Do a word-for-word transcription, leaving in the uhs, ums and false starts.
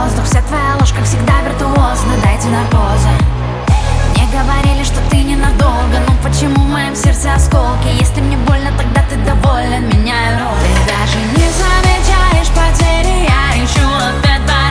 воздух. Вся твоя ложь, как всегда, виртуозна. Дайте наркоза. Мне говорили, что ты ненадолго. Но почему в моем сердце осколки? Если мне больно, тогда ты доволен. Меняю роль. Ты даже не замечаешь потери. Я ищу ответ.